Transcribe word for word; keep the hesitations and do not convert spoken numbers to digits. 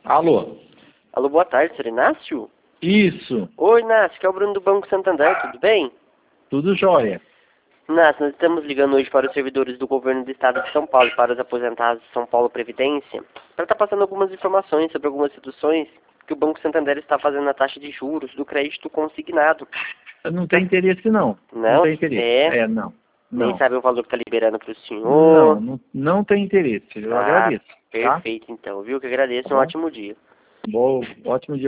Alô? Alô, boa tarde, senhor Inácio? Isso, Oi, Inácio, que é o Bruno do Banco Santander, tudo bem? tudo jóia. Inácio, nós estamos ligando hoje para os servidores do governo do estado de São Paulo e para os aposentados de São Paulo Previdência para estar passando algumas informações sobre algumas reduções que o Banco Santander está fazendo na taxa de juros do crédito consignado. Não tem interesse, não. Não? tem interesse. É? É, não. Nem Não. sabe o valor que está liberando para o Não, senhor? não, não tem interesse. Eu Ah, agradeço. Tá? perfeito então, viu? Que agradeço, Tá um bom? ótimo dia. Bom, ótimo dia.